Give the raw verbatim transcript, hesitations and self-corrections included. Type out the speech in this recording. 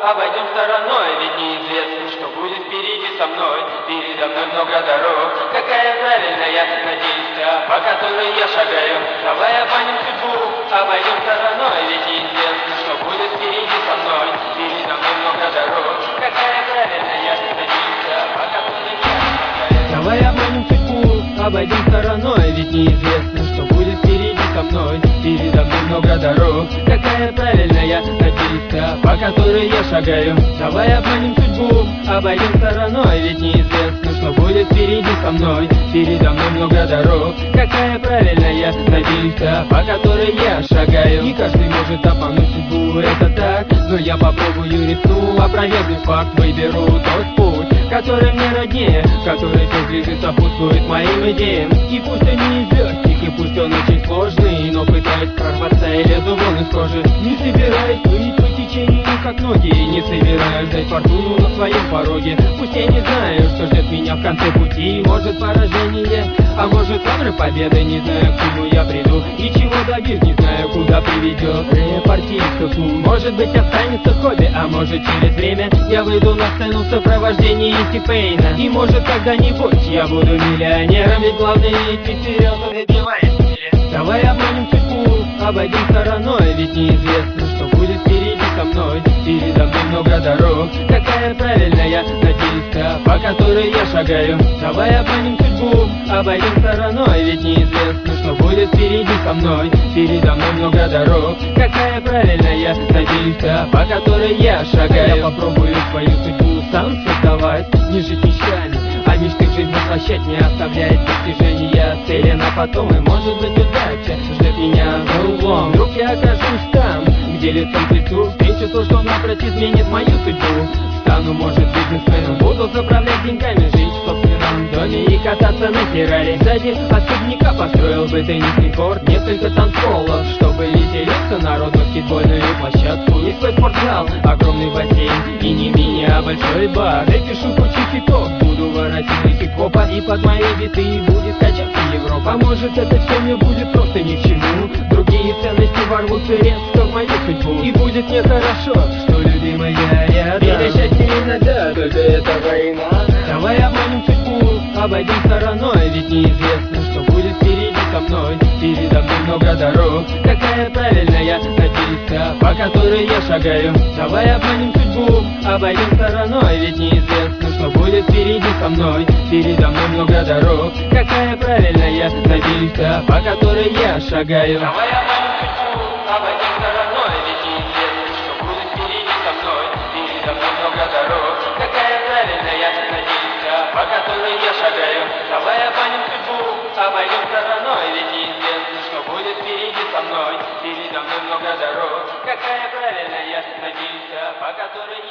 обойдем стороной, ведь неизвестно, что будет впереди со мной. Передо мной много дорог, какая правильная, надеюсь, та, по которой я шагаю. Давай обманем судьбу, обойдем стороной, ведь неизвестно, что будет впереди со мной. Передо мной много дорог, какая правильная, надеюсь, та, по которой я шагаю. Давай обманем судьбу, обойдем стороной, ведь неизвестно, что будет впереди со мной. Передо мной много дорог, какая правильная, надеюсь, та, по которой я шагаю. Давай обманем судьбу, обойдем стороной, ведь неизвестно, что будет впереди со мной. Передо мной много дорог, какая правильная, надеюсь, та, по которой я шагаю. Не каждый может обмануть судьбу, это так, но я попробую, рискну, опровергнуть факт, выберу тот путь, который мне роднее, который все ближе сопутствует моим идеям. И пусть он не из легких, и пусть он очень сложный, но пытаюсь прорваться и лезу вон из кожи. Не собираюсь плыть по течению, как многие, не собираюсь ждать фортуну на своем пороге. Пусть я не знаю, что ждет меня в конце пути, может поражение, а может лавры победы. Не знаю, к чему я приду и чего добьюсь, не знаю, куда приведет репортистка путь. Может быть, останется хобби, а может через время я выйду на сцену в сопровождении Типейна. И может когда-нибудь я буду миллионером, ведь главное идти вперед, добиваясь цели. Давай обманем судьбу, обойдем стороной, ведь неизвестно, что будет впереди со мной. Передо мной много дорог, какая правильная, надеюсь, та, по которой я шагаю. Давай обманем судьбу, обойдем стороной, ведь неизвестно, что будет впереди со мной. Передо мной много дорог, какая правильная, надеюсь, та, по которой я шагаю. Я попробую свою судьбу сам создавать, не жить мечтами, а мечты в жизнь воплощать, не оставлять достижения цели на потом. И может быть удача ждет меня за углом, вдруг я окажусь там, где лицом к лицу встречу то, что напрочь изменит мою судьбу. Стану, может, бизнесменом, буду заправлять деньгами, жить в собственном доме и кататься на Феррари. Сзади особняка построил бы теннисный корт, несколько танцполов, чтобы веселиться народ, баскетбольную площадку и свой спортзал, огромный бассейн и не мини, а большой бар. Запишу кучу хитов, буду воротилой хип-хопа, и под мои биты будет качаться Европа. А может, это все мне будет просто ни к чему, другие ценности ворвутся резко в мою судьбу, и будет мне хорошо, что любимая рядом. И до счастья иногда, только это война. Давай обманем судьбу, обойдем стороной, ведь неизвестно, что будет впереди со мной. Передо мной много дорог, какая правильная, надеюсь, та, по которой я шагаю. Давай обманем судьбу, обойдем стороной, ведь неизвестно, что будет впереди со мной. Передо мной много дорог, какая правильная, надеюсь, та, по которой я шагаю. Давай обманем судьбу, обойдем стороной, ведь неизвестно, что будет впереди со мной. Передо мной много дорог, какая правильная, надеюсь, та, по которой я шагаю. Давай обманем судьбу, обойдем стороной, ведь неизвестно, что будет впереди со мной. Передо мной много дорог, какая правильная, надеюсь, та, по которой я